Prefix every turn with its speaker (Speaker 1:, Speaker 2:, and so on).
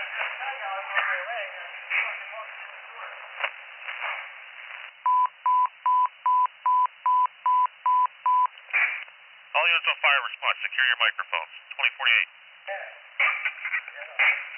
Speaker 1: All units on fire response. Secure your microphones. 2048.